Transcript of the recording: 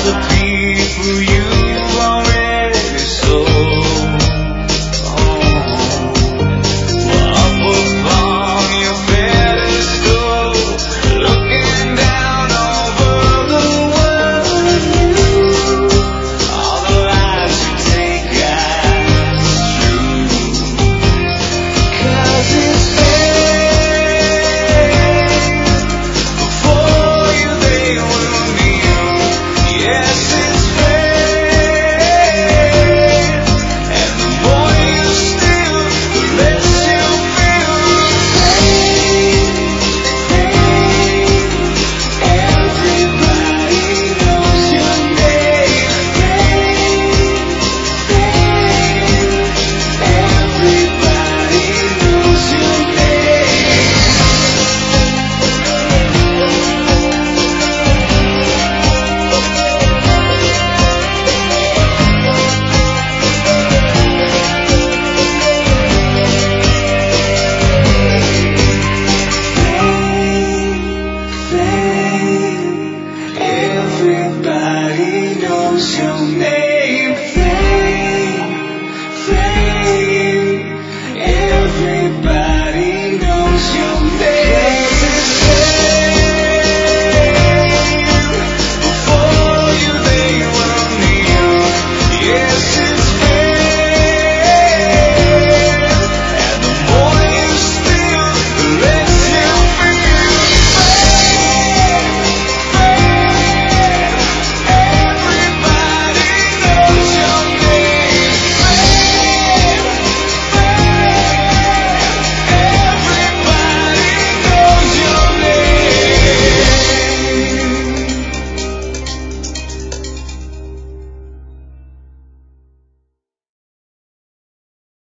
the people you've already sold. Up upon your pedestal, looking down over the world, all the lives you take as true. 'Cause it's fair, before you they will kneel. Yes, it's fair, and the more you steal, the less you feel. Everybody knows your name. Everybody knows your name. Everybody knows your name.